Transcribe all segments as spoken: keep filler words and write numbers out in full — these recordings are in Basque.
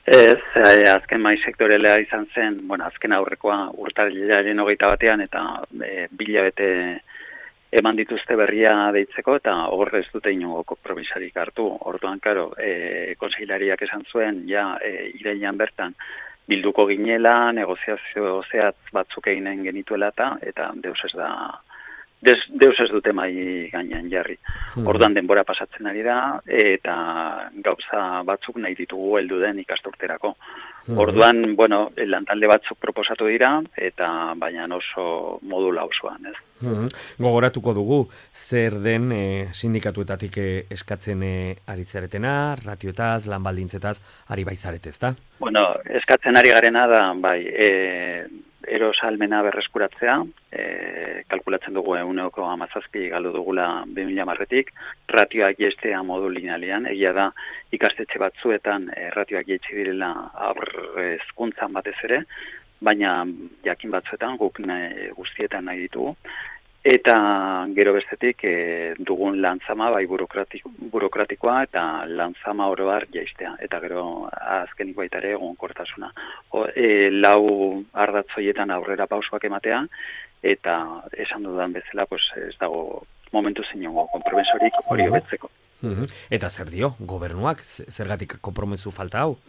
Ez, eh, azken mai sektorelea izan zen, bueno, azken aurrekoa urtarrilaren hogeita batean eta e, bilabete eman dituzte berria deitzeko eta hor ez dute inongo konpromisarik hartu. Orduan, karo, e, konseilariak esan zuen, ja, e, irailean bertan bilduko ginela, negoziazio zehatz batzuk eginen genituela eta, eta deus ez da, Deus, deus ez dute mai gainean jarri. Orduan denbora pasatzen ari da, eta gauza batzuk nahi ditugu heldu den ikasturterako. Orduan, bueno, lantalde batzuk proposatu dira, eta baina oso modula osoan, ez? Hmm. Gogoratuko dugu, zer den e, sindikatuetatik e, eskatzen e, ari zaretena, ratioetaz, lanbaldintzetaz, ari baizarete, ezta? Bueno, eskatzen ari garena da, bai, e, erosalmena berreskuratzea, e, kalkulatzen dugu ehuneko hamazazpi galdu dugula bi mila hamarretik, ratioak jaistea modu linealean, egia da ikastetxe batzuetan e, ratioak jaitsi direla hezkuntzan batez ere, baina jakin batzuetan guk nahi, guztietan nahi ditugu. Eta gero bestetik e, dugun lantzama bai burokratiko, burokratikoa eta lantzama oro har jaistea. Eta gero azkenik baita ere egonkortasuna. E, lau ardatzoietan aurrera pausoak ematea eta esan dudan bezala pues, ez dago momentu zinongo konpromesorik hori hobetzeko. Uh-huh. Eta zer dio, gobernuak, zergatik konpromesu falta hau?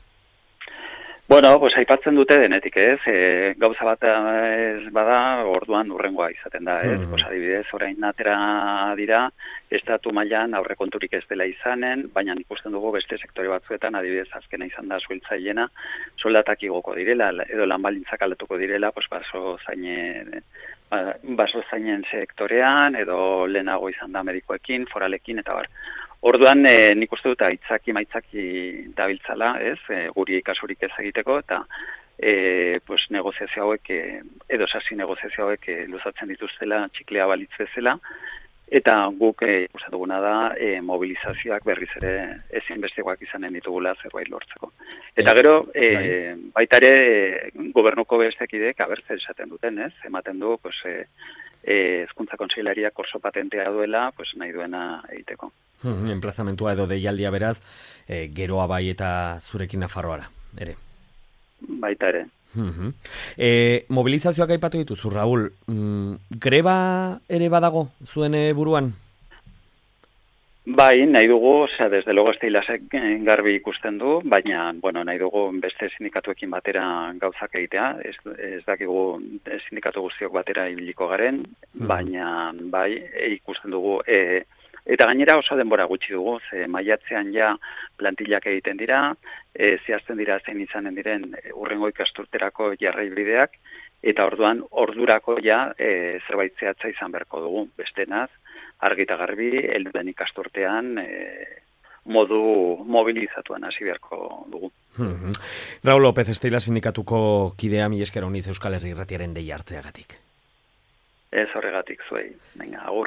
Bueno, pues aipatzen dute denetik, ez? E, gauza bat ez bada, orduan urrengoa izaten da, ez? Mm. Pues adibidez, orain atera dira, estatu mailan aurrekonturik ez dela izanen, baina ikusten dugu beste sektore batzuetan, adibidez, azkena izan da suhiltzailena, soldatak igoko direla, edo lanbaldintzak aldatuko direla, pues baso zainen, baso zainen sektorean, edo lehenago izan da medikoekin, foralekin, eta bar. Orduan, e, nik uste dut aitzaki maitzaki dabiltzala, ez, e, guri ikasurik ez egiteko, eta e, pues, negoziazio hauek, e, edo sasi negoziazio hauek e, luzatzen dituztela, txiklea balitz bezala, eta guk e, uste duguna da e, mobilizazioak berriz ere ezinbestekoak izanen ditugula zerbait lortzeko. Eta gero, e, baita ere gobernuko bestekidek abertze esaten duten, ez, ematen du, pues, e, hezkuntza kontseilariak orso patentea duela, pues, nahi duena egiteko. Hmm, enplazamentua edo deialdia beraz, e, geroa bai eta zurekin Nafarroara, ere. Baita ere. Hmm. E, mobilizazioak aipatu dituzu, Raúl. Mm, greba ere badago zuen e, buruan? Bai, nahi dugu, osea, desde logo estilasek garbi ikusten du, baina, bueno, nahi dugu beste sindikatuekin batera gauzak egitea, ez, ez dakigu sindikatu guztiok batera ibiliko garen, hmm. baina, bai, e, ikusten dugu, e, eta gainera oso denbora gutxi dugu, ze maiatzean ja plantillak egiten dira, e, zehazten dira zein izanen diren hurrengo ikasturterako jarraibideak, eta orduan ordurako ja e, zerbait zehatza izan beharko dugu, bestenaz, argi eta garbi, helduen ikasturtean e, modu mobilizatuan hasi beharko dugu. Mm-hmm. Raúl López, Esteila sindikatuko kidea, mi esker honiz Euskal Herri Irratiaren deia hartzeagatik. Ez horregatik zuei, venga, agur.